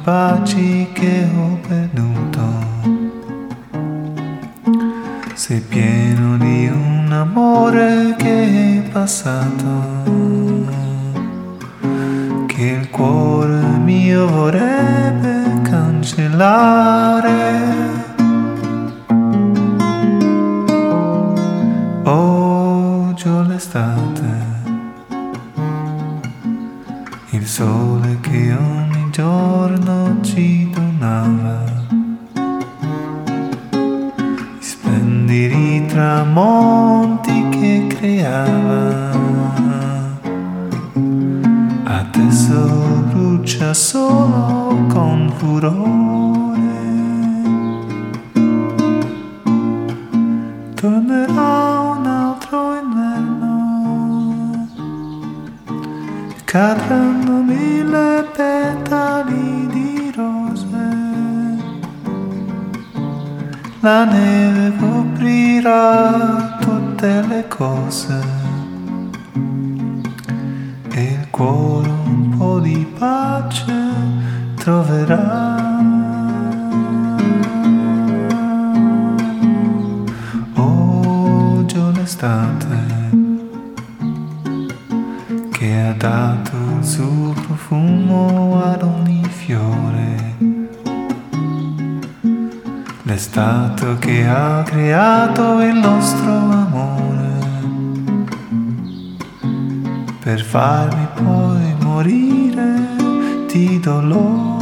baci che ho perduto. Sei pieno di un amore che è passato, che il cuore mio vorrebbe cancellare. Oggi ho l'estate, il sole che ogni giorno ci donava, gli splendidi tramonti che creava. Adesso brucia solo con furore. Tornerà un altro inverno, cadranno 1000 petali di rose, la neve coprirà tutte le cose e il cuore un po' di pace troverà. Oggi ho l'estate che ha dato il suo profumo ad ogni fiore, l'estate che ha creato il nostro amore, per farmi poi morire di dolore.